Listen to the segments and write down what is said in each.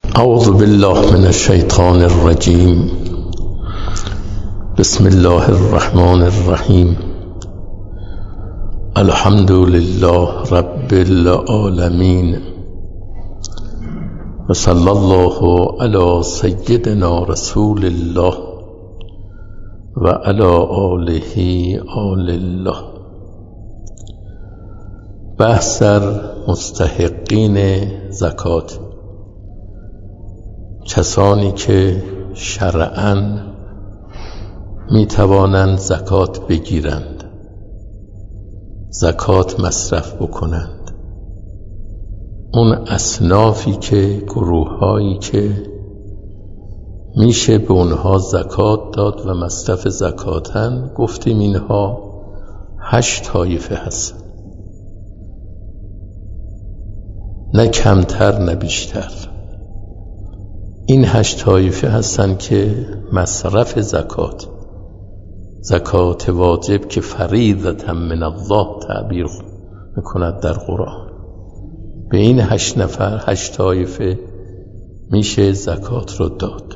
اعوذ بالله من الشیطان الرجیم. بسم الله الرحمن الرحیم. الحمد لله رب العالمین و صلی الله علی سیدنا رسول الله و علی آله آل الله. بحث در مستحقین زکات، کسانی که شرعاً می توانند زکات بگیرند، زکات مصرف بکنند. اون اصنافی که، گروه‌هایی که میشه به اونها زکات داد و مصرف زکاتن، گفتیم اینها 8 طایفه هست، نه کمتر نه بیشتر. این 8 طایفه هستند که مصرف زکات واجب که فریضة من الله تعبیر میکند در قرآن، به این 8 نفر 8 طایفه میشه زکات رو داد.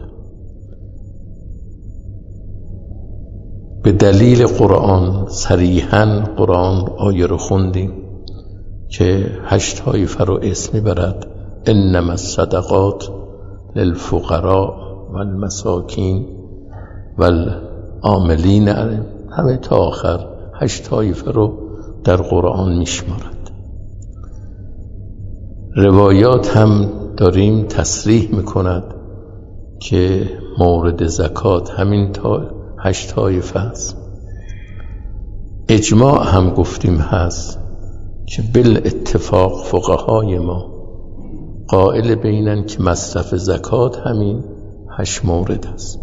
به دلیل قرآن، صریحاً قرآن آیه رو خوندیم که 8 طایفه رو اسم میبرد: انما الصدقات للفقراء والمساکین والعاملین، همه تا آخر 8 طایفه رو در قرآن میشمارد. روایات هم داریم تصریح میکند که مورد زکات همین 8 طایفه است. اجماع هم گفتیم هست که بالاتفاق فقهای ما قائل بینن که مصرف زکات همین 8 مورد است.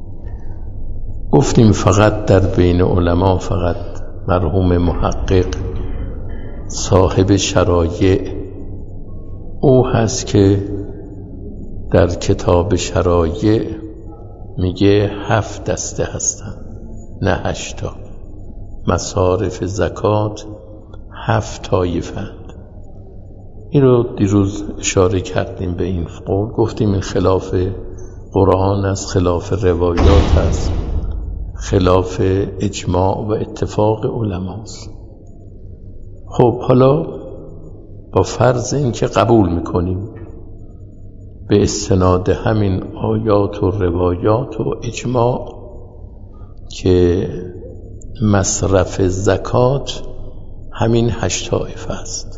گفتیم فقط در بین علما فقط مرحوم محقق صاحب شرایع او هست که در کتاب شرایع میگه 7 دسته هستن، نه 8 تا. مصارف زکات 7 طایفه. این رو دیروز اشاره کردیم به این قول، گفتیم این خلاف قرآن است، خلاف روایات است، خلاف اجماع و اتفاق علماست. خب حالا با فرض این که قبول میکنیم به استناد همین آیات و روایات و اجماع که مصرف زکات همین 8 طایفه است،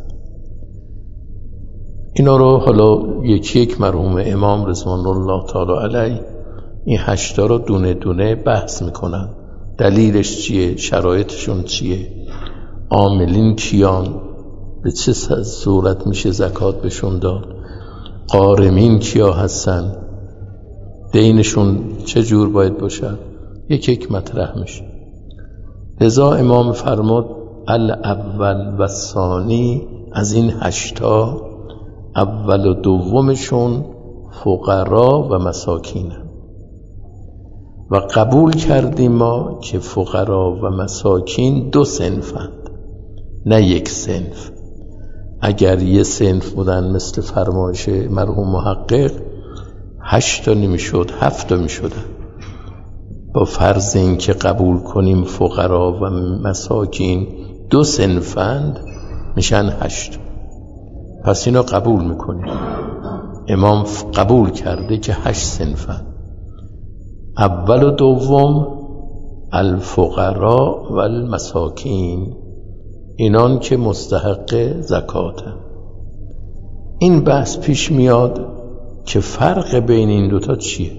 اینا رو حالا یکی یک مرحوم امام رضوان الله تعالی علیه این 8 رو دونه دونه بحث میکنن. دلیلش چیه؟ شرایطشون چیه؟ عاملین کیان؟ به چه صورت میشه زکات بهشون داد؟ غارمین کیا هستن؟ دینشون چه جور باید باشد؟ یک یک مطرح میشه. لذا امام فرمود الاول و ثانی، از این 8 اول و دومشون فقرا و مساکین و قبول کردیم ما که فقرا و مساکین 2 صنفند، نه 1 صنف. اگر 1 صنف بودن مثل فرمایش مرحوم محقق 8 تا نمیشد، 7 تا میشدن. با فرض این که قبول کنیم فقرا و مساکین 2 صنفند میشن 8. پس اینو قبول میکنیم. امام قبول کرده که 8 صنفن. اول و دوم الفقراء و المساکین، اینان که مستحق زکاتن. این بحث پیش میاد که فرق بین این دوتا چیه؟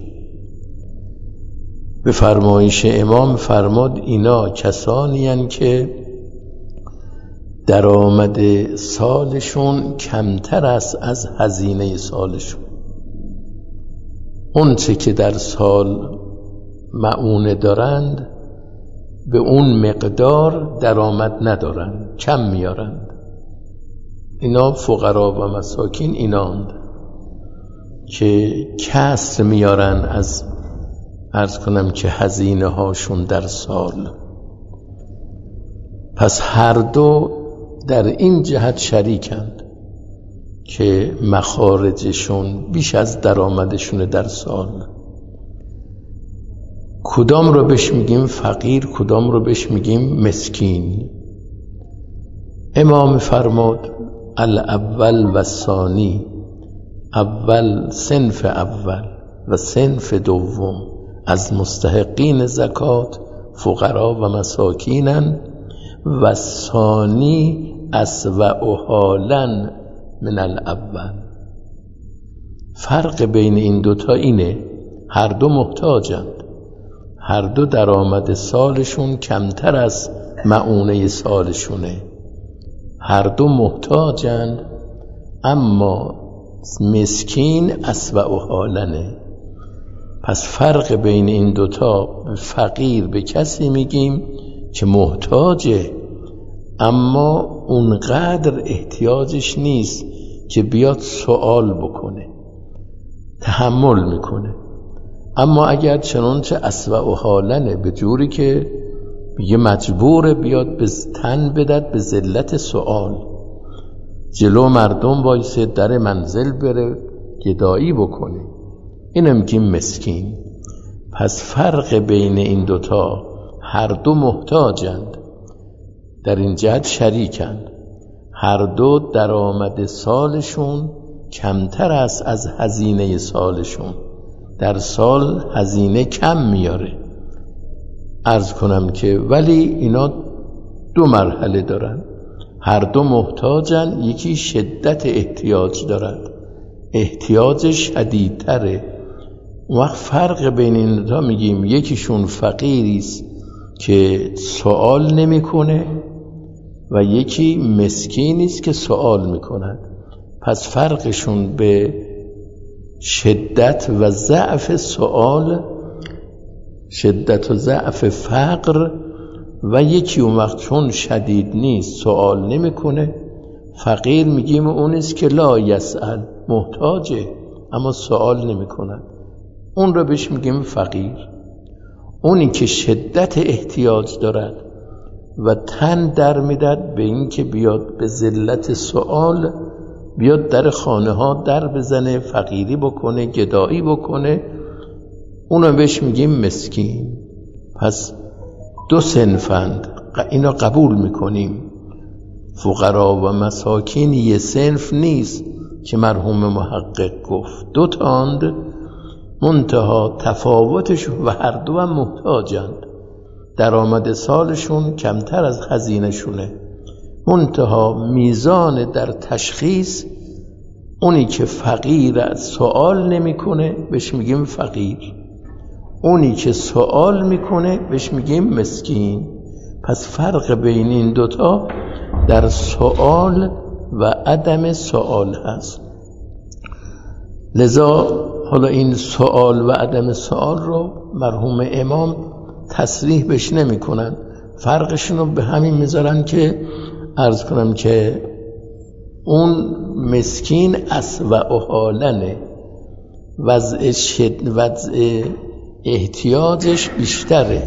به فرمایش امام فرماد اینا کسانی هستند که درآمد سالشون کمتر است از هزینه سالشون. اون چه که در سال معونه دارند به اون مقدار درآمد ندارند، کم میارند. اینا فقرا و مساکین ایناند که کسر میارن از عرض کنم که هزینه هاشون در سال. پس هر دو در این جهت شریکند که مخارجشون بیش از درآمدشون در سال. کدام رو بهش میگیم فقیر، کدام رو بهش میگیم مسکین. امام فرمود الاول و ثانی، اول صنف اول و صنف دوم از مستحقین زکات فقرا و مساکینن و ثانی اسوأ حالا من الاول. فرق بین این دوتا اینه هر دو محتاجند، هر دو درآمد سالشون کمتر از مؤونه سالشونه، هر دو محتاجند، اما مسکین اسوأ حالنه. پس فرق بین این دوتا، فقیر به کسی میگیم که محتاجه اما اونقدر احتیاجش نیست که بیاد سوال بکنه، تحمل میکنه. اما اگر چنانچه اسوأ حالنه، به جوری که یه مجبوره بیاد به تن بدد به ذلت سوال، جلو مردم وایسه در منزل بره گدایی بکنه، اینو میگیم مسکین. پس فرق بین این دوتا، هر دو محتاجند، در این جهت شریکند، هر دو درآمد سالشون کمتر است از هزینه سالشون، در سال هزینه کم میاره. عرض کنم که ولی اینا دو مرحله دارن، هر دو محتاجن، یکی شدت احتیاج دارد، احتیاج شدیدتره. وقت فرق بین این دو میگیم یکیشون فقیریست که سوال نمیکنه و یکی مسکینیست که سوال میکند. پس فرقشون به شدت و ضعف سوال، شدت و ضعف فقر، و یکی اون وقت چون شدید نیست سوال نمیکنه. فقیر میگیم اونیست که لا یسأل، محتاجه اما سوال نمیکنه، اون رو بهش میگیم فقیر. اونی که شدت احتیاج دارد و تن در میدد به این که بیاد به ذلت سوال، بیاد در خانه ها در بزنه، فقیری بکنه، گدایی بکنه، اونو بهش میگیم مسکین. پس دو صنفند، اینا قبول میکنیم. فقرا و مساکین یه صنف نیست که مرحوم محقق گفت، دو تاند، منتها تفاوتش و هر دو هم محتاجند، درآمد سالشون کمتر از هزینه شونه، منتها میزان در تشخیص، اونی که فقیر سوال نمیکنه بهش میگیم فقیر، اونی که سوال میکنه بهش میگیم مسکین. پس فرق بین این دوتا در سوال و عدم سوال هست. لذا حالا این سوال و عدم سوال رو مرحوم امام تصریح بهش نمی کنن، فرقشون رو به همین میذارن که عرض کنم که اون مسکین اسوأ حالنه، وضع احتیاجش بیشتره،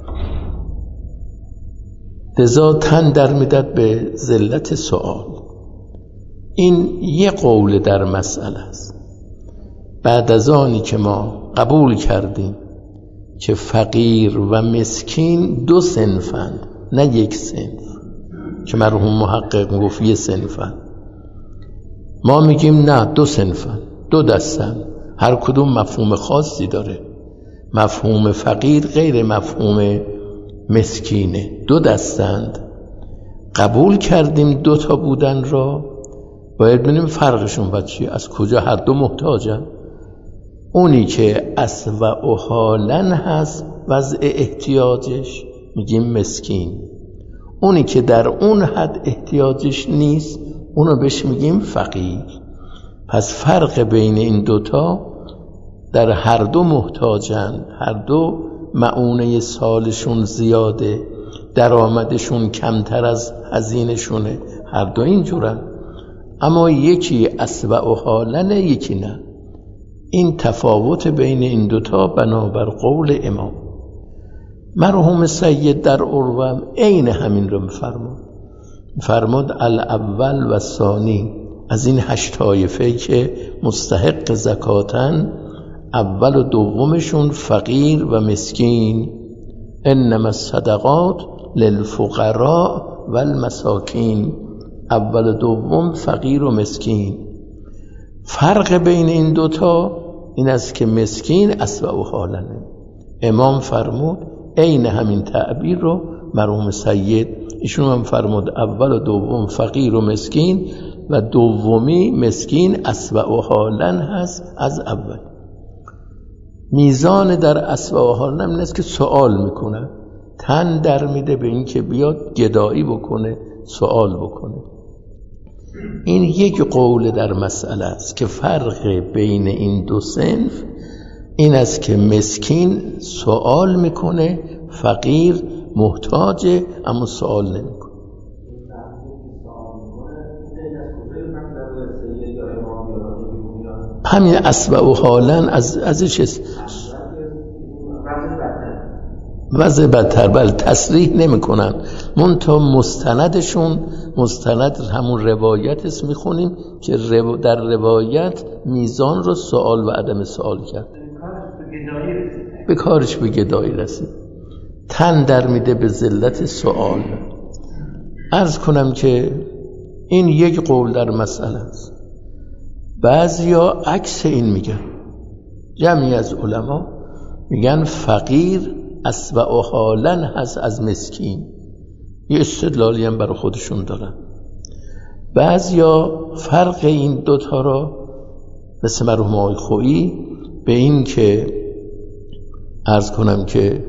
لذا تن در میدد به ذلت سوال. این یه قول در مسئله است. بعد از آنی که ما قبول کردیم که فقیر و مسکین دو صنفند، نه یک صنف که مرحوم محقق گفت یه صنفند، ما میگیم نه، دو صنفند، دو دستن، هر کدوم مفهوم خاصی داره. مفهوم فقیر غیر مفهوم مسکینه، دو دستند. قبول کردیم دو تا بودن را، باید ببینیم فرقشون با چیه، از کجا هر دو محتاجن. اونی که اسوأ حالا هست وضع احتیاجش میگیم مسکین، اونی که در اون حد احتیاجش نیست اونو بهش میگیم فقیر. پس فرق بین این دوتا، در هر دو محتاجن، هر دو مؤونه سالشون زیاده، درآمدشون کمتر از هزینه شونه، هر دو اینجورن، اما یکی اسوأ حالنه، یکی نه. این تفاوت بین این دوتا بنابر قول امام. مرحوم سید در عروه عین همین رو فرمود الاول و ثانی از این 8 طایفه که مستحق زکاتن، اول و دومشون فقیر و مسکین. انما الصدقات للفقراء والمساکین، اول و دوم فقیر و مسکین. فرق بین این دوتا این است که مسکین اسوأ حالنه. امام فرمود عین همین تعبیر رو مرحوم سید ایشون هم فرمود، اول و دوم فقیر و مسکین و دومی مسکین اسوأ حالن هست از اول. میزان در اسوأ حالن هم نیست که سوال میکنه، تن در میده به این که بیاد گدایی بکنه، سوال بکنه. این یک قول در مسئله است که فرق بین این دو صنف این است که مسکین سوال میکنه، فقیر محتاجه اما سوال نمیکنه. همین اسوأ حالن ازش وضع بدتر، بله تصریح نمی کنن، منتها مستندشون مستند همون روایت است میخونیم که در روایت میزان رو سوال و عدم سوال کرد، به کارش به گدایی رسید، تن در میده به ذلت سوال. عرض کنم که این یک قول در مسئله است. بعضیا عکس این میگن، جمعی از علما میگن فقیر اسوأ حالن هست از مسکین، یه استدلالی هم برای خودشون دارن. بعضیا فرق این دوتا را مثل مرحوم آقای خویی به این که عرض کنم که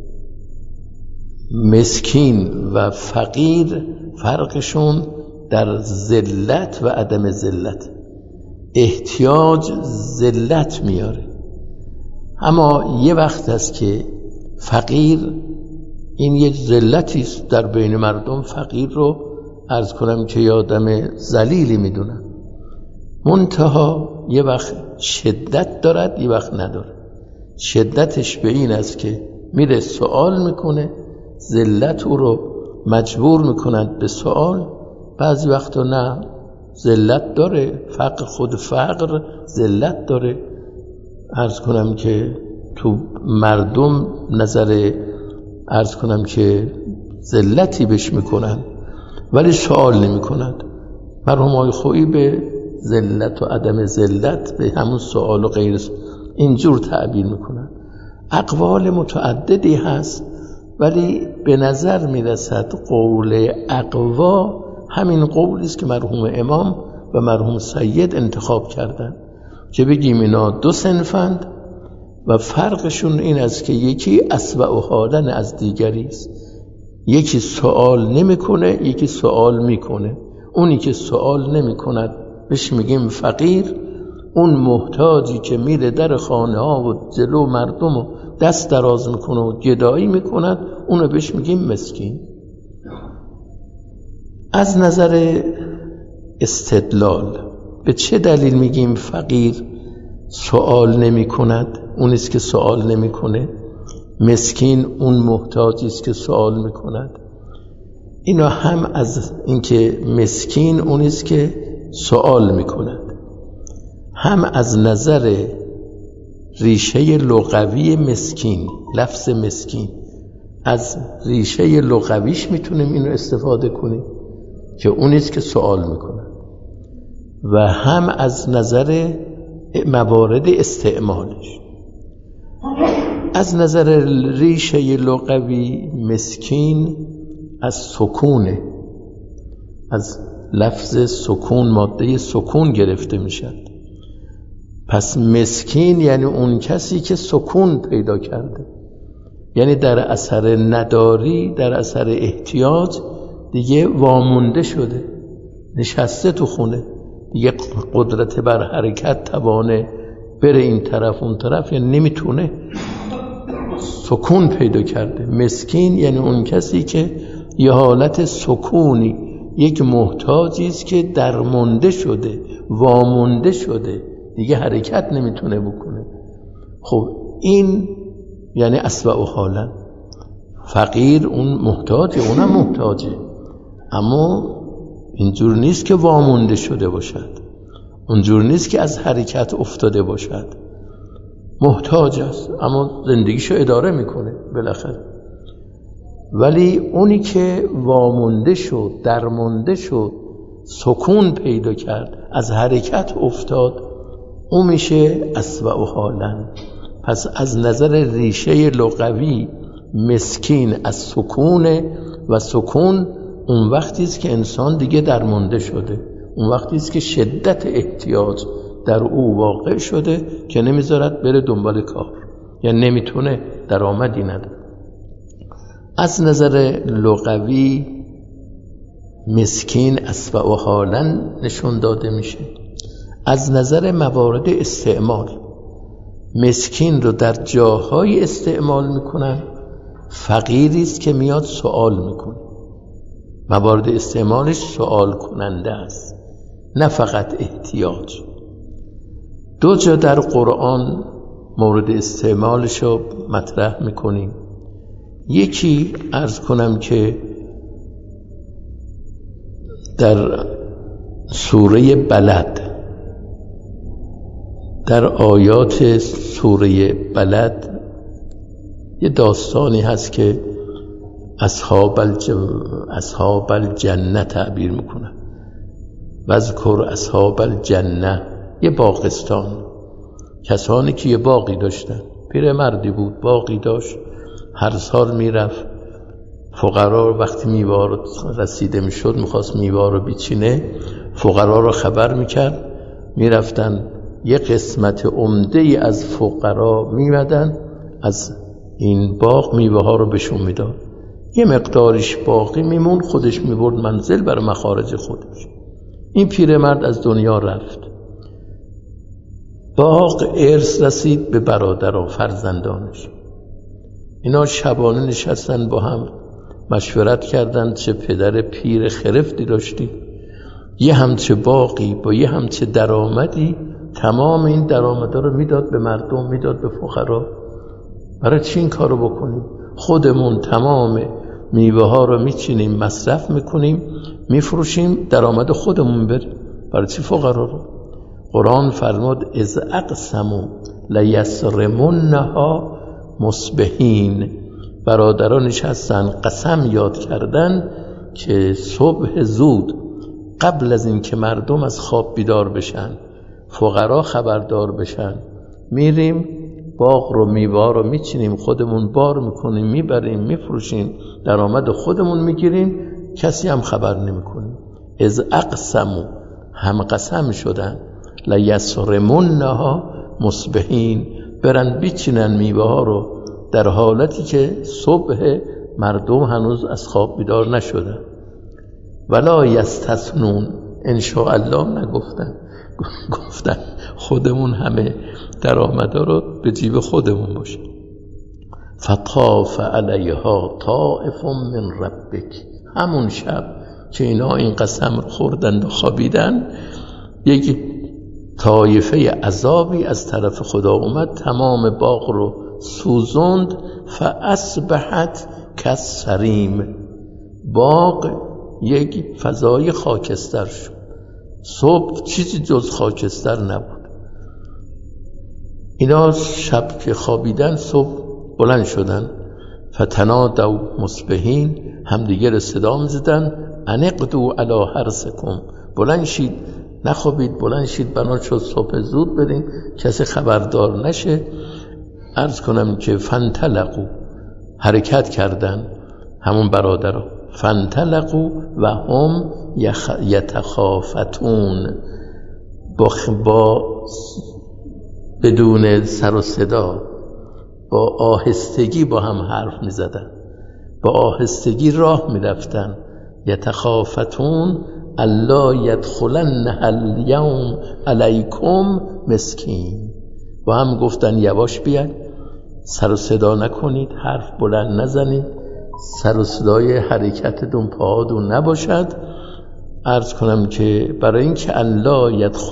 مسکین و فقیر فرقشون در ذلت و عدم ذلت. احتیاج ذلت میاره، اما یه وقت است که فقیر این یک ذلتی است در بین مردم. فقیر رو عرض کنم که آدم ذلیلی میدونن، منتها یه وقت شدت دارد یه وقت نداره. شدتش به این است که میره سوال میکنه، ذلت او رو مجبور میکنند به سوال. بعضی وقتا نه، ذلت داره، خود فقر ذلت داره. عرض کنم که تو مردم نظر عرض کنم که ذلتی بهش میکنن ولی سوال نمیکنند. مرحوم آقای خویی به ذلت و عدم ذلت به همون سوال و غیر اینجور تعبیر میکنن. اقوال متعددی هست ولی به نظر میرسد قول اقوا همین قولی است که مرحوم امام و مرحوم سید انتخاب کردن که بگیم اینا دو صنفند و فرقشون این است که یکی اسوأ حالن از دیگری است. یکی سوال نمیکنه، یکی سوال میکنه. اونی که سوال نمیکند بهش میگیم فقیر، اون محتاجی که میره در خانه ها و جلو مردم و دست دراز میکنه و گدایی میکند اونو بهش میگیم مسکین. از نظر استدلال به چه دلیل میگیم فقیر سوال نمی کند؟ اونیست که سوال نمی کنه. مسکین اون محتاجی است که سوال می کند. اینا هم از اینکه مسکین اونیست که سوال می کند، هم از نظر ریشه لغوی مسکین. لفظ مسکین از ریشه لغویش میتونیم اینو استفاده کنیم که اونیست که سوال می کند، و هم از نظر موارد استعمالش. از نظر ریشه لغوی مسکین از سکونه، از لفظ سکون، ماده سکون گرفته میشد. پس مسکین یعنی اون کسی که سکون پیدا کرده، یعنی در اثر نداری، در اثر احتیاج دیگه وامونده شده، نشسته تو خونه، دیگه قدرت بر حرکت توانه بره این طرف اون طرف یعنی نمیتونه، سکون پیدا کرده. مسکین یعنی اون کسی که یه حالت سکونی، یک محتاجی است که درمونده شده، وامونده شده، دیگه حرکت نمیتونه بکنه. خب این یعنی اسوأ حالن. فقیر اون محتاجه، اونم محتاجه، اما اینجور نیست که وامونده شده باشد. اونجور نیست که از حرکت افتاده باشد، محتاج است اما زندگیشو اداره میکنه بالاخره. ولی اونی که وامونده شد، درمونده شد، سکون پیدا کرد، از حرکت افتاد، اون میشه اسوأ حالا. پس از نظر ریشه لغوی مسکین از سکونه و سکون اون وقتی است که انسان دیگه درمونده شده، اون وقتی است که شدت احتیاج در او واقع شده که نمیذارد بره دنبال کار، یعنی نمیتونه درآمدی نداره. از نظر لغوی مسکین اسوأ حالا نشون داده میشه. از نظر موارد استعمال مسکین رو در جاهای استعمال میکنن، فقیری است که میاد سوال میکنه. موارد استعمالش سوال کننده است، نه فقط احتیاج. دو جا در قرآن مورد استعمالش رو مطرح میکنیم. یکی عرض کنم که در سوره بلد، در آیات سوره بلد یه داستانی هست که اصحاب الجنه تعبیر میکنن. وذکر اصحاب الجنه، یه باغستان، کسانی که یه باغی داشتن. پیرمردی بود، باغی داشت، هر سال میرفت فقرا، وقتی میوه رسیده میشد میخواست میوه رو بیچینه، فقرا رو خبر میکرد، میرفتن یه قسمت عمده ای از فقرا میمدن از این باغ میوه ها رو بهشون میداد، یه مقدارش باقی میمون، خودش میبرد منزل برای مخارج خودش. این پیرمرد از دنیا رفت، باغ ارث رسید به برادران فرزندانش. اینا شبانه نشستن با هم مشورت کردند چه پدر پیر خرفتی داشتی، یه همچه باقی با یه همچه درآمدی، تمام این درآمدا رو میداد به مردم، میداد به فقرا. برای چی این کارو بکنیم؟ خودمون تمام میوه ها رو میچینیم، مصرف میکنیم، میفروشیم، درآمد خودمون بره، برای چی فقرا رو؟ قرآن فرمود اذ اقسموا لیصرمنها مصبحین. برادران نشستن قسم یاد کردن که صبح زود قبل از این که مردم از خواب بیدار بشن، فقرا خبردار بشن، میریم باغ رو میوه رو میچینیم، خودمون بار میکنیم، میبریم، میفروشیم، درآمد خودمون میگیریم، کسی هم خبر نمیکنیم. از اقسموا، هم قسم شدن، لیصرمنها مصبحین، برن بیچینن میوه ها رو در حالتی که صبح مردم هنوز از خواب بیدار نشدن. ولا یستثنون، انشاءالله نگفتن، گفتن خودمون همه درآمدا رو به جیب خودمون باشه. فطاف علیها طائف من ربک، همون شب که اینا این قسم رو خوردند و خوابیدن، یک طایفه عذابی از طرف خدا اومد، تمام باغ رو سوزند. فاصبحت کالصریم، باغ یک فضای خاکستر شد. صبح چیزی جز خاکستر نبود. اینا شب که خوابیدن صبح بلند شدن، فتنادوا مصبحین، همدیگه رو صدا می‌زدن، انقدوا علی حرثکم، بلند شید، نخوابید، بلند شید، بنا شد صبح زود بریم، کسی خبردار نشه. عرض کنم که فانطلقوا، حرکت کردن همون برادرها، فانطلقوا و هم یتخافتون، با بدون سر و صدا، با آهستگی با هم حرف می زدن، با آهستگی راه می رفتن. یتخافتون الا یدخلنها الیوم علیکم مسکین، با هم گفتن یواش بیاید، سر و صدا نکنید، حرف بلند نزنید، سر و صدای حرکتتون پاهاتون نباشد. عرض کنم که برای اینکه لا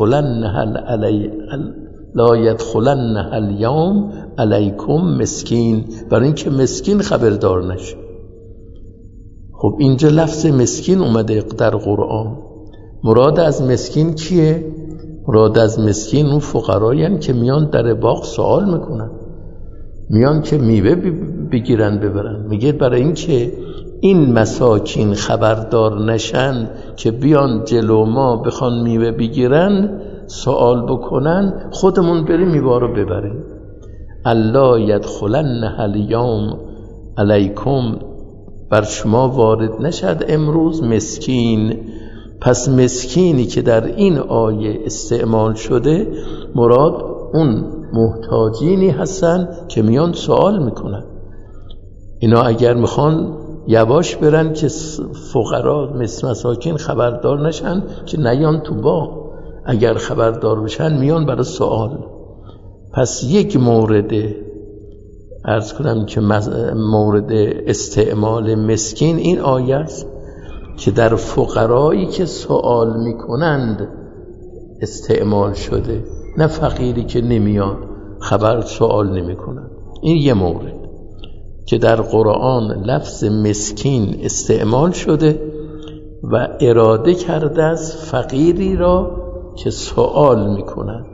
یدخلنها الیوم علیکم مسکین، برای اینکه مسکین خبردار نشه. خب اینجا لفظ مسکین اومده در قرآن. مراد از مسکین کیه؟ مراد از مسکین اون فقرایین که میان در باغ سوال میکنن، میان که میوه بگیرن ببرن. میگه برای این که این مساکین خبردار نشن که بیان جلو ما بخوان میوه بگیرن، سوال بکنن، خودمون بریم میوه رو ببریم. الله یدخلن الیوم علیکم، بر شما وارد نشد امروز مسکین. پس مسکینی که در این آیه استعمال شده مراد اون محتاجینی هستن که میان سوال میکنن. اینا اگر میخوان یواش برن که فقرا مساکین خبردار نشن که نیان تو باغ، اگر خبردار بشن میان برای سوال. پس یک مورد عرض کنم که مورد استعمال مسکین این آیه است که در فقرایی که سوال میکنند استعمال شده، نه فقیری که نمیاد خبر سوال نمیکنند. این یه مورد که در قرآن لفظ مسکین استعمال شده و اراده کرده از فقیری را که سوال میکنند.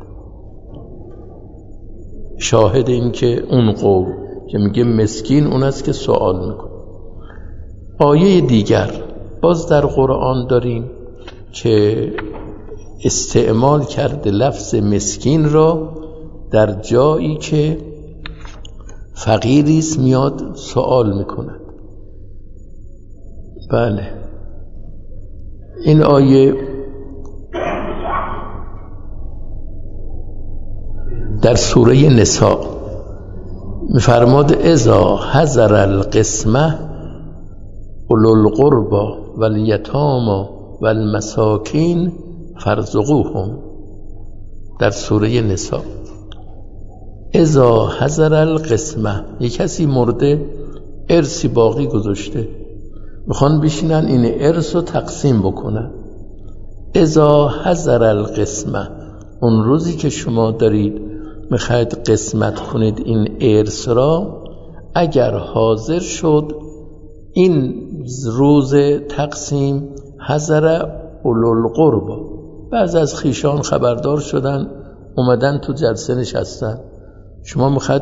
شاهد این که اون قول که میگه مسکین اون است که سوال میکنه. آیه دیگر باز در قرآن داریم که استعمال کرده لفظ مسکین را در جایی که فقیریست میاد سوال میکند. بله، این آیه در سوره نساء میفرماد اذا حضر القسمه اولو القربى والیتامی والمساکین فارزقوهم. در سوره نساء اذا حضر القسمه، یک کسی مرده ارثی باقی گذاشته، میخوان بشینن این ارث رو تقسیم بکنن. اذا حضر القسمه، اون روزی که شما دارید میخواید قسمت کنید این ارث را، اگر حاضر شد این روز تقسیم حضر اولو القربى، بعض از خیشان خبردار شدن اومدن تو جلسه نشستن، شما میخواید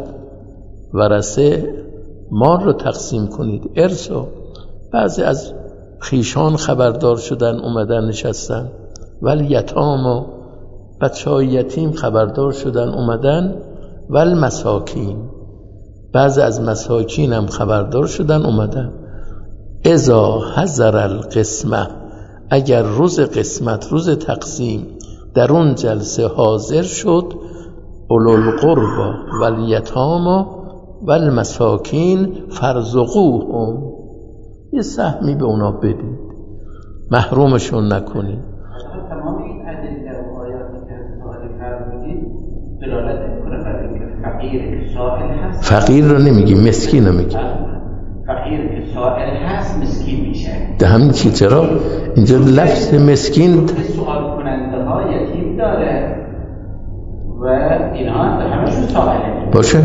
ورثه مال رو تقسیم کنید، ارث رو، بعضی از خیشان خبردار شدن اومدن نشستن، ولی یتاما، بچه‌های یتیم خبردار شدن اومدن، ول مساکین، بعضی از مساکین هم خبردار شدن اومدن. اذا حضر القسمه، اگر روز قسمت، روز تقسیم در اون جلسه حاضر شد، اولو القربى والیتاما والمساکین فارزقوهم، یه سهمی به اونا بدید، محرومشون نکنید. تمام این ادله و آیاتی که سوال فرمودید دلالت میکنه بر اینکه فقیر که سائل هست، فقیر رو نمیگیم، مسکین رو میگیم. فقیر که سائل هست مسکین میشه. ده همین چی؟ چرا اینجا لفظ مسکین سوال کننده ها یتیم داره و اینها همشون سائله باشه.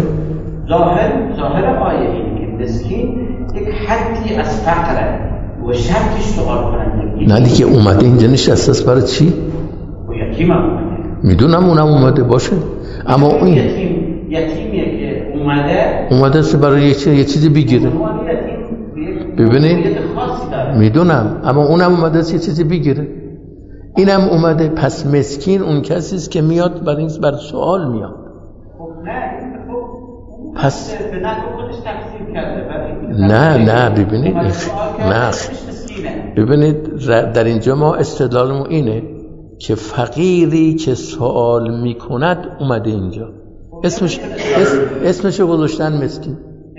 ظاهر آیه اینه که مسکین یک حدی از فقره و شرطش سوال کنندگی. نه دیگه اومده اینجا نشسته است برای چی؟ و یتیم هم اومده، میدونم اونم اومده باشه، اما اون یتیمیه که اومده است برای یه چیزی بگیره. ببینید میدونم، اما اونم اومده است یه چیزی بگیره، اینم اومده. پس مسکین اون کسی است که میاد برای سوال میاد. پس نه ببینید، نه ببینید در اینجا ما استدلالمون اینه که فقیری که سوال میکند اومده اینجا، اسمشو گذاشتن مسکین.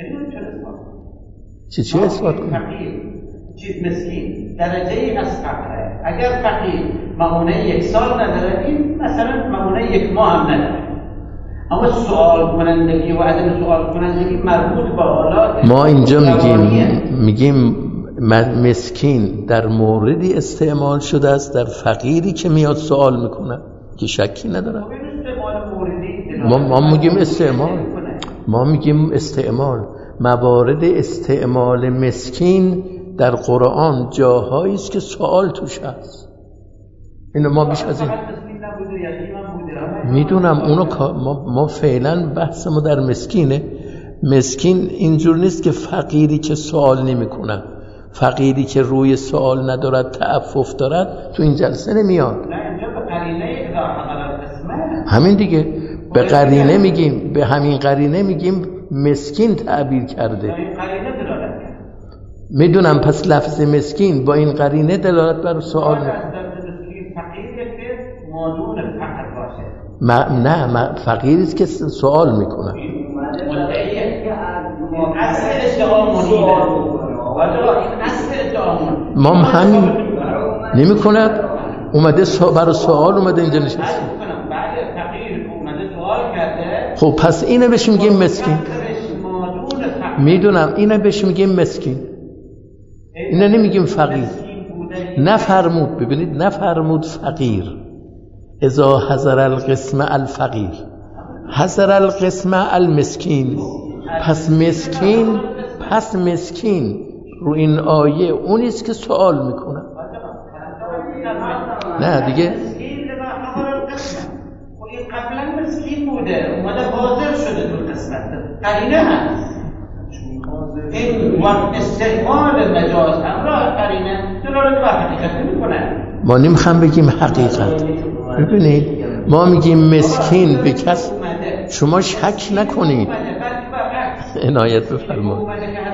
چی اثبات کنه؟ فقیر چیز مسکین درجه از فقره. اگر فقیر معونه 1 سال نداره، این مثلا معونه 1 ماه هم نداره، اما سوال کنندگی و عدم سوال کنندگی مربوط به حالات. ما اینجا میگیم مسکین در موردی استعمال شده است، در فقیری که میاد سوال میکنه که شکی نداره. ما میگیم استعمال موارد استعمال مسکین در قرآن جاهایی است که سوال توش هست. اینو ما بیش از این میدونم اونو ما فعلا بحث ما در مسکینه. مسکین اینجور نیست که فقیری که سوال نمیکنه، فقیری که روی سوال ندارد، تعفف دارد، تو این جلسه نمیاد. همین دیگه، به قرینه میگیم، به همین قرینه میگیم مسکین تعبیر کرده. میدونم پس لفظ مسکین با این قرینه دلالت بر سوال نه فقیری است که سوال میکنه. ما همین نمیکند، اومده برای سوال اومده اینجا نشسته. خب پس اینه بهش میگیم مسکین. میدونم اینه بهش میگیم مسکین، اینه نمیگیم فقیر. نفرمود، ببینید نفرمود فقیر، اذا حضر القسم الفقیر، حضر القسم المسکین. پس مسکین رو این آیه اونیست که سوال میکنه. نه دیگه قبلا مسکین بوده، اومده حاضر شده تو قسمت، قرینه هست. این وقت استعمال مجاز همراه قرینه دلالت بر حقیقت نمی‌کنه. ما نمیخوام بگیم حقیقت. ببینید ما میگیم مسکین به کس، شما شک نکنید، عنایت بفرمایید.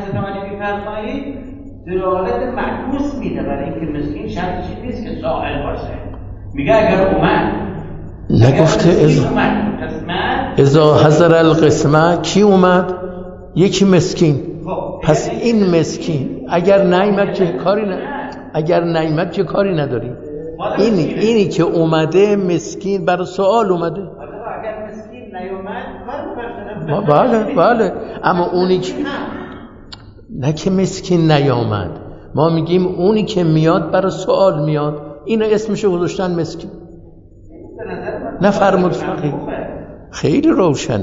دلالت معکوس میده برای اینکه مسکین شرطی نیست که سائل باشه. میگه اگر اومد، نگفته اذا حضر القسمه کی اومد؟ یکی مسکین. پس این مسکین اگر نیامد که کاری نداری. اینی که اومده مسکین برای سوال اومده. اگر مسکین نیامد بله اما اونی که نه که مسکین نیامد، ما میگیم اونی که میاد برای سوال میاد، اینو اسمشو گذاشتن مسکین. نفرمود فقیر. خیلی روشنه.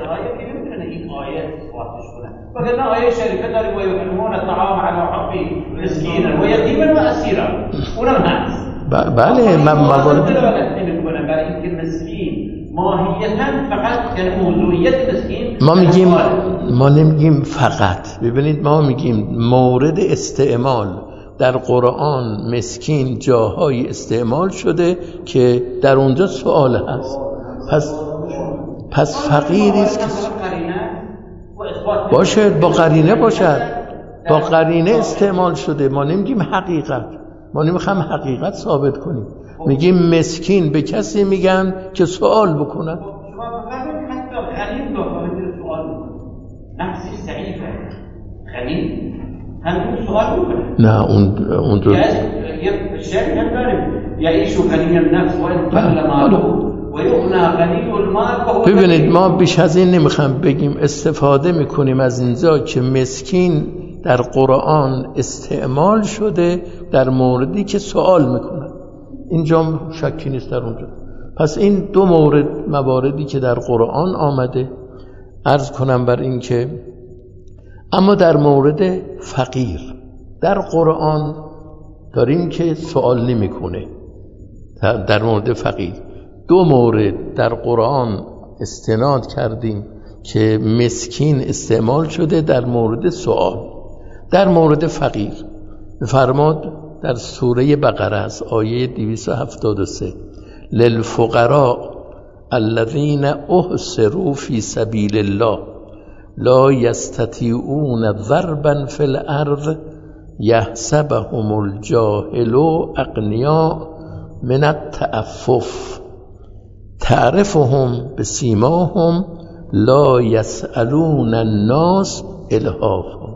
وقلنا آية شريفة داري ويطعمون الطعام على حقه مسكينا ويتيما وأسيرا. اونم هست. بله موارد برای اینکه مسکین ماهیتاً فقط یعنی موضوعیت مسکین ما نمیگیم فقط. ببینید ما میگیم مورد استعمال در قرآن مسکین جاهای استعمال شده که در اونجا سوال هست. پس فقیری است که باشد، با قرینه باشد، با قرینه استعمال شده. ما نمیگیم حقیقت، ما نمیخوام حقیقت ثابت کنیم، میگیم مسکین به کسی میگن که سوال بکنن. شما بفرمایید حتی غنی داخل سوال بکنه، نفسی ضعیفه، غنی هم سوال بکنه. نه اون رو یه شعر هم داریم یعیش غنی النفس و ان قل ماله و یغنی غنی المال. ببینید ما بیش از این نمیخوام بگیم، استفاده میکنیم از اینجا که مسکین در قرآن استعمال شده در موردی که سوال میکنن. اینجا شکی نیست در اونجا. پس این دو مواردی که در قرآن آمده، عرض کنم بر این که اما در مورد فقیر در قرآن داریم که سوال نمیکنه. در مورد فقیر دو مورد در قرآن استناد کردیم که مسکین استعمال شده در مورد سوال. در مورد فقیر فرمود در سوره بقره از آیه 273 للفقراء الذين احصروا في سبيل الله لا يستطيعون ضربا في الارض يحسبهم الجاهل اغنياء من التعفف تعرفهم بسیماهم لا يسألون الناس الحافا.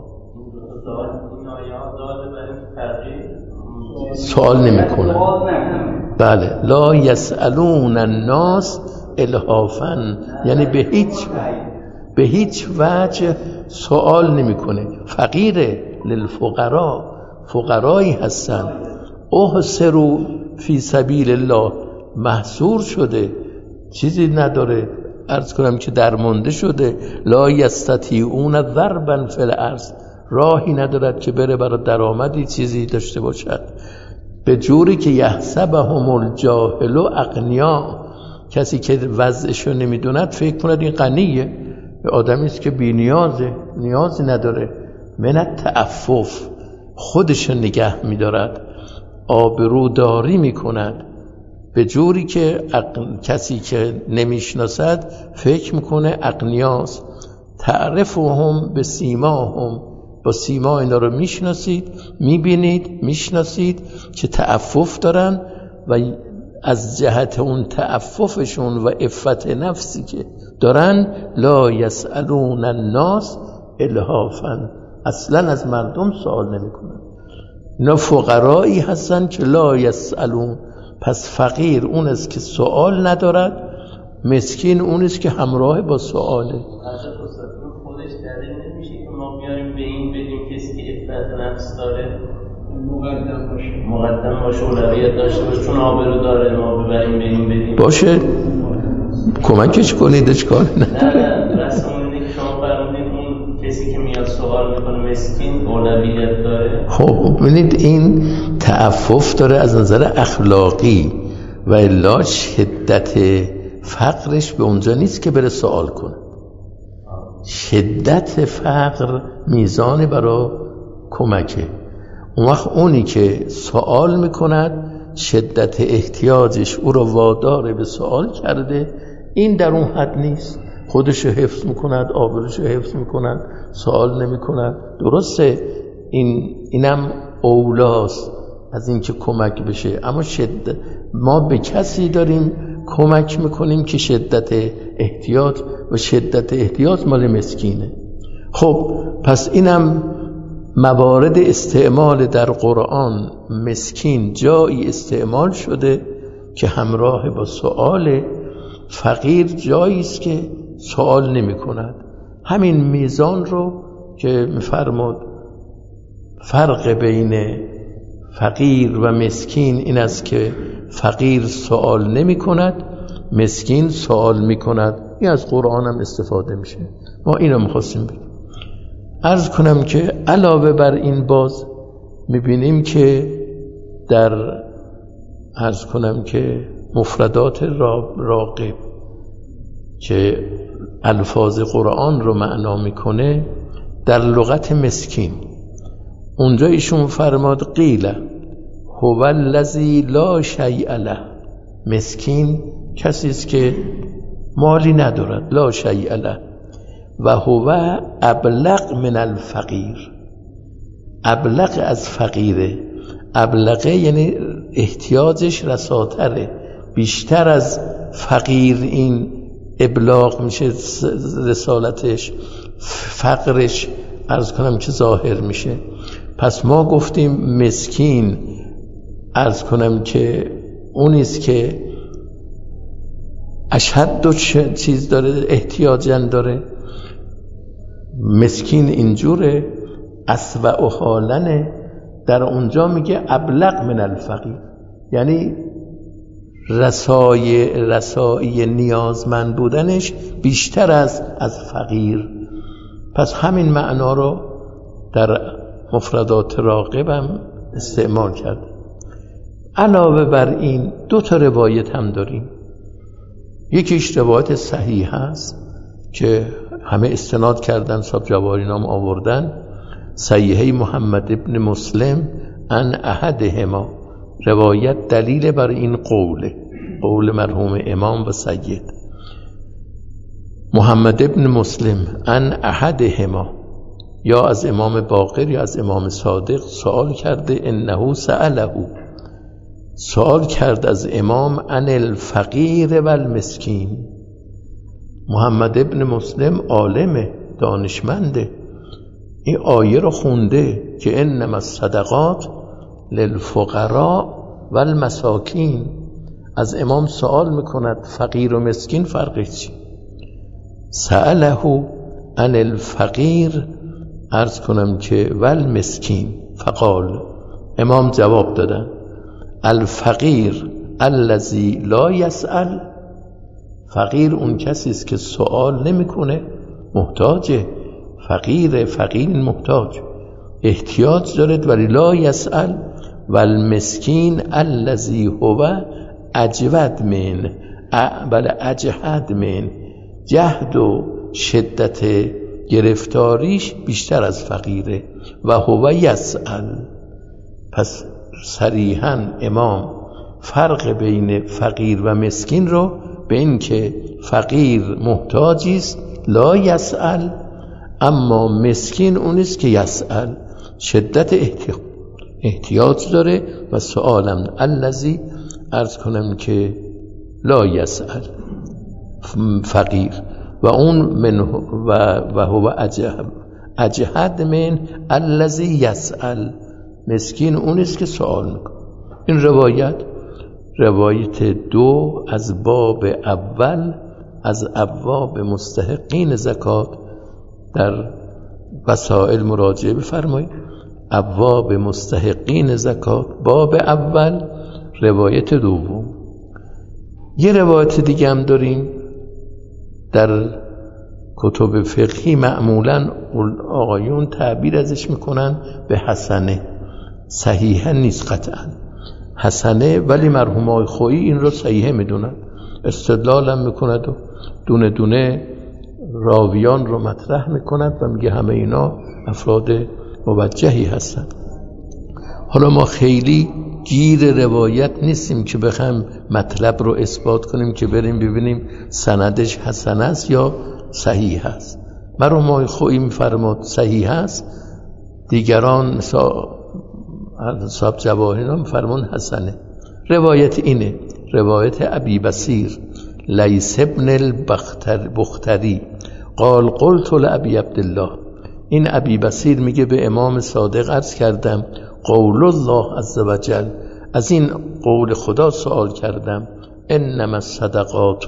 سوال نمی کنن. بله لا يسألون الناس الحافا، یعنی به هیچ وجه سوال نمی کنه. فقیره، للفقراء، فقرایی هستن. احصروا فی سبیل الله، محصور شده، چیزی نداره، عرض کنم که درمانده شده. لا یستطیعون ضربا فی الارض، راهی ندارد که بره برای درآمدی چیزی داشته باشد. به جوری که یحسبهم الجاهل اغنیا، کسی که وضعشو نمیدوند فکر کند این غنیه، آدمی است که بی نیازه، نیازی نداره. من التعفف، خودشو نگه میدارد، آبروداری میکند، به جوری که کسی که نمیشناسد فکر میکنه اغنیاست. تعرفهم به سیماهم، با سیما اینا رو میشناسید، میبینید، میشناسید که تعفف دارن و از جهت اون تعففشون و عفت نفسی که دارن لا یسألون الناس الهافا، اصلا از مردم سوال نمیکنن. اینا فقرایی هستن که لا یسألون. پس فقیر اون است که سوال ندارد، مسکین اون است که همراه با سواله. خودش دلیل نمیشه که ما بیاریم به این بدیم کسی که عفت نفس داره مقدم باشه، اولویت داشته باشه، چون آبرو داره ما ببریم به این بدیم باشه، کمکش کنید، اشکال نداره. نه رسم اینه که شما فرمودید اون کسی که میاد سوال میکنه مسکین اولویت داره. خب ببینید این تعفف داره از نظر اخلاقی، و الا شدت فقرش به اونجا نیست که بره سوال کنه. شدت فقر میزان برای کمکه. اون وقت اونی که سوال میکند شدت احتیاجش او رو وادار به سوال کرده، این در اون حد نیست، خودشو حفظ میکند، آبروشو حفظ میکند، سوال نمیکند. درسته اینم اولاست از این که کمک بشه، اما ما به کسی داریم کمک میکنیم که شدت احتیاج و شدت احتیاج مال مسکینه. خب پس اینم موارد استعمال در قرآن. مسکین جایی استعمال شده که همراه با سؤال، فقیر جایی است که سوال نمی کند. همین میزان رو که میفرمود فرق بین فقیر و مسکین این است که فقیر سوال نمی کند، مسکین سوال می کند. این از قرآن هم استفاده میشه. ما اینو میخواستیم بگیم. عرض کنم که علاوه بر این باز میبینیم که در عرض کنم که مفردات راغب که الفاظ قرآن رو معنا میکنه، در لغت مسکین اونجا ایشون فرماد قیل هو الذی لا شیء له. مسکین کسی است که مالی ندارد، لا شیء له، و هو ابلغ من الفقیر. ابلغ از فقیره. ابلغه یعنی احتیاجش رساتره، بیشتر از فقیر این ابلاغ میشه، رسالتش، فقرش عرض کنم که ظاهر میشه. پس ما گفتیم مسکین عرض کنم که اونیست که اشد دو چیز داره، احتیاجن داره. مسکین اینجوره، اسوأ حالنه. در اونجا میگه ابلغ من الفقیر، یعنی رسایی نیازمند بودنش بیشتر از فقیر. پس همین معنا رو در مفردات راغبم استعمال کرد. علاوه بر این دو تا روایت هم داریم. یکیش روایت صحیح هست که همه استناد کردن، صاحب جواهری نام آوردن، صحیحه محمد ابن مسلم عن احدهما. روایت دلیل بر این قول مرحوم امام و سید محمد ابن مسلم عن احدهما، یا از امام باقر یا از امام صادق سوال کرده، انه سأله، سوال کرد از امام عن الفقیر و المسکین. محمد ابن مسلم عالم دانشمنده، این آیه رو خونده که انما الصدقات للفقراء و المساکین. از امام سوال میکند فقیر و مسکین فرقش چی؟ سأله عن الفقیر، عرض کنم که و المسکین، فقال، امام جواب دادن الفقیر الذی لا یسأل. فقیر اون کسی است که سوال نمیکنه، محتاجه. فقیر محتاج، احتیاج دارد ولی لا یسأل. و المسکین الذی هو اجود من بله اجحد من، جهد و شدت گرفتاریش بیشتر از فقیره. و هو یسأل، پس صریحاً امام فرق بین فقیر و مسکین رو به این که فقیر محتاجی است لا یسأل، اما مسکین اونیست که یسأل شدت احتیاج داره و سؤالم الذی عرض کنم که لا یسأل فقیر و اون من و هو اجحد من الذی یسأل، مسکین اونیست که سوال میکنه. این روایت 2 از باب اول از ابواب مستحقین زکات در وسائل مراجعه بفرمایید. ابواب مستحقین زکات باب اول روایت 2. یه روایت دیگه هم داریم در کتب فقهی، معمولا آقایون تعبیر ازش میکنن به حسنه، صحیحه نیست قطعا، حسنه، ولی مرحوم آقای خویی این رو صحیحه میدونن، استدلال هم میکند و دونه دونه راویان رو مطرح میکند و میگه همه اینا افراد موجهی هستن. حالا ما خیلی گیر روایت نیستیم که بخوایم مطلب رو اثبات کنیم که بریم ببینیم سندش حسن است یا صحیح است. مرحوم آقای خویی میفرماد صحیح است، دیگران صاحب جواهران میفرمون حسنه. روایت اینه، روایت ابی بصیر لیث ابن البختری قال قلت لابی عبدالله، این ابی بصیر میگه به امام صادق عرض کردم قول الله عز وجل، از این قول خدا سوال کردم، انما الصدقات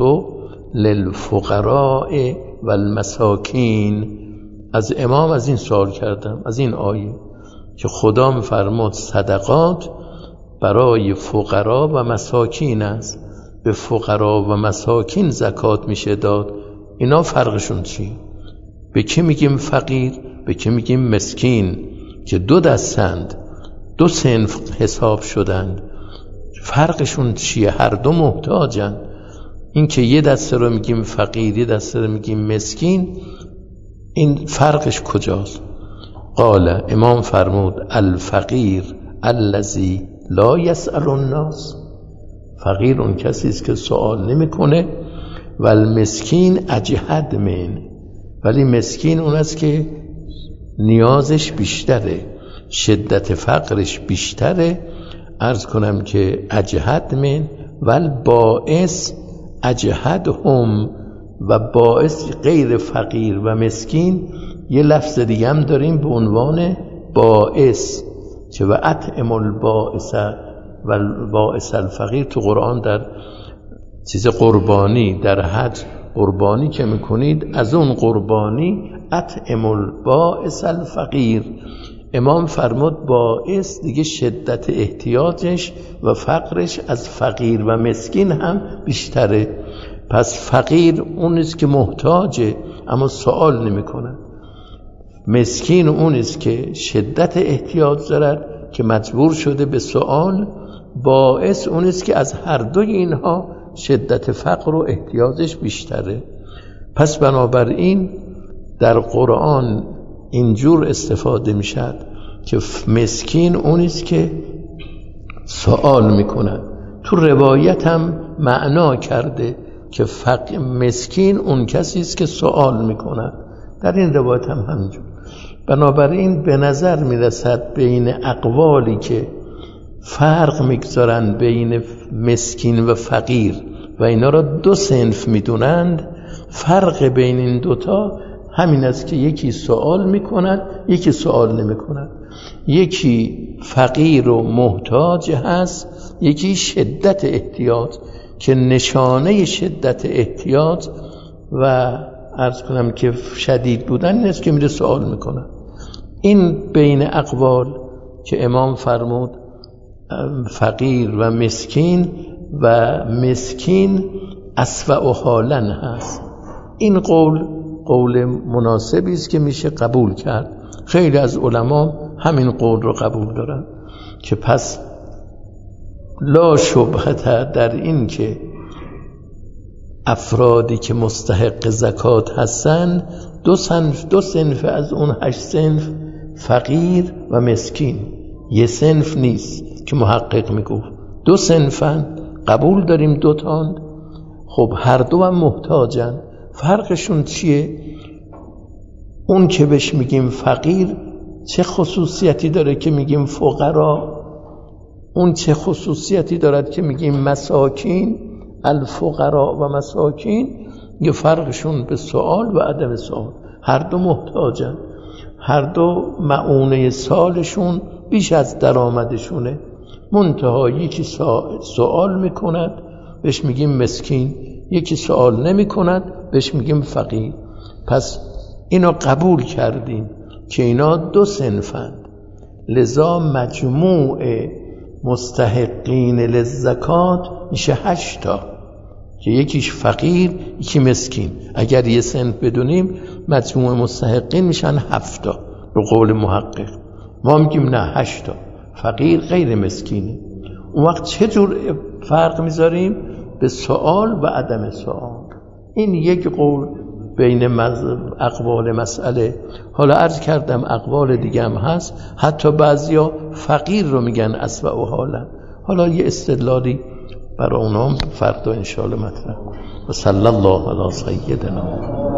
للفقراء والمساکین، از امام از این سوال کردم، از این آیه که خدا میفرماد صدقات برای فقرا و مساکین است، به فقرا و مساکین زکات میشه داد. اینا فرقشون چیه؟ به کی میگیم فقیر، به کی میگیم مسکین، که دو دستند، دو صنف حساب شدند، فرقشون چیه؟ هر دو محتاجن. این که یه دسته رو میگیم فقیر، یه دسته رو میگیم مسکین، این فرقش کجاست؟ قال، امام فرمود الفقیر الذی لا یسأل الناس، فقیر اون کسی است که سوال نمیکنه، و المسکین اجحد من، ولی مسکین اون است که نیازش بیشتره، شدت فقرش بیشتره. عرض کنم که اجحد من ول باعث اجحدهم، و باعث غیر فقیر و مسکین یه لفظ دیگه هم داریم به عنوان باعث، که و اطعم البائس و باعث الفقیر تو قرآن در چیز قربانی، در حج قربانی که میکنید، از اون قربانی اطعم البائس الفقیر، امام فرمود باعث دیگه شدت احتیاجش و فقرش از فقیر و مسکین هم بیشتره. پس فقیر اونیست که محتاجه اما سوال نمیکنه، مسکین اونیست که شدت احتیاج دارد که مجبور شده به سوال، باعث اونیست که از هر دوی اینها شدت فقر و احتیاجش بیشتره. پس بنابراین در قرآن اینجور استفاده میشد که مسکین اونیست که سوال میکنن. تو روایت هم معنا کرده که مسکین اون کسی است که سوال میکنن، در این روایت هم همینجور. بنابراین به نظر میرسد بین اقوالی که فرق میگذارن بین مسکین و فقیر و اینا را دو صنف میدونند، فرق بین این دوتا همین است که یکی سوال میکنن، یکی سوال نمیکنن، یکی فقیر و محتاج هست، یکی شدت احتیاج، که نشانه شدت احتیاج و عرض کنم که شدید بودن این است که میره سوال میکنن. این بین اقوال که امام فرمود فقیر و مسکین، و مسکین اسوأ حالا هست، این قول مناسبی است که میشه قبول کرد. خیلی از علما همین قول رو قبول دارن که پس لا شبهه در این که افرادی که مستحق زکات هستن دو صنف از اون 8 صنف فقیر و مسکین، یه صنف نیست که محقق میگفت 2 صنفن. قبول داریم 2 تان. خب هر دو هم محتاجن. فرقشون چیه؟ اون که بهش میگیم فقیر چه خصوصیتی داره که میگیم فقرا؟ اون چه خصوصیتی دارد که میگیم مساکین؟ الفقراء و مساکین یه فرقشون به سوال و عدم سوال. هر دو محتاجن، هر دو معونه سالشون بیش از درآمدشونه. منتها یکی سوال میکند بهش میگیم مسکین، یکی سوال نمیکند بهش میگیم فقیر. پس اینا قبول کردیم که اینا 2 صنفند. لذا مجموع مستحقین للزکات میشه 8 تا که یکیش فقیر یکی مسکین. اگر یه صنف بدونیم مجموع مستحقین میشن 7 تا به قول محقق. ما میگیم نه 8 تا، فقیر غیر مسکینه. اون وقت چه جور فرق میذاریم؟ به سوال و عدم سوال. این یک قول بین اقوال مسئله. حالا عرض کردم اقوال دیگه هم هست، حتی بعضیا فقیر رو میگن اسوأ حالا. حالا یه استدلالی برای اونام فردا انشاءالله مطرح. و صلی الله علی سیدنا.